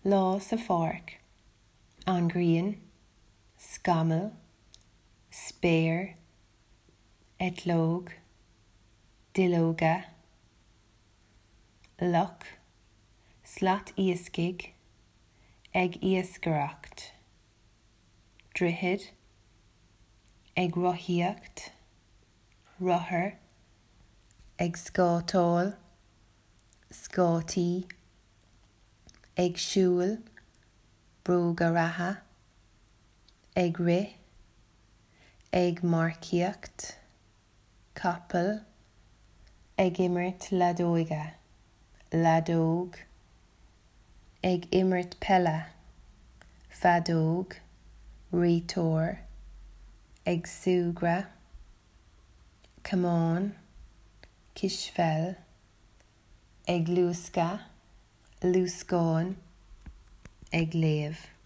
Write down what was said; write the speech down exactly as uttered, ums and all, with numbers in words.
lá sa fork, an grian, scammel, spéir, etlóg, dilóga, luck, slat iascaig, ag iascaracht, drihid, ag rothaíocht, rothair, ag scátáil, scátaí, ag siúil, bróga ratha, ag rith, ag marcíocht, capal, ag imirt ladóige, ladóg, ag imirt pella, fadóg, ritóir, ag súgra, camán, kisfel, ag lúsca, lúscáin, ag léamh.